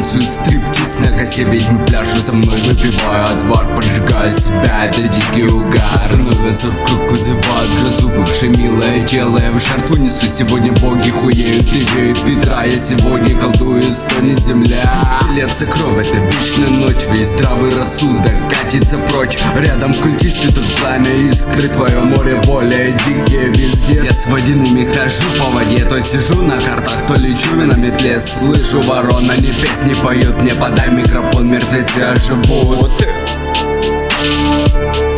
танцуют стриптиз на косе, ведьмы пляшут со мной, выпиваю отвар, поджигаю себя, это дикий угар. Становятся в круг, вызывают грозу, бывшее милое тело я в жертву несу. Сегодня боги хуеют и веют ветра, я сегодня колдую, стонет земля. Льется кровь, это вечная ночь, весь здравый рассудок катится прочь. Рядом культисты, тут пламя искры, твое море более дикие везде. Я с водяными хожу по воде, то сижу на картах, то лечу на метле. Слышу ворон, они песни поют, мне подай микрофон, мертвецы оживут.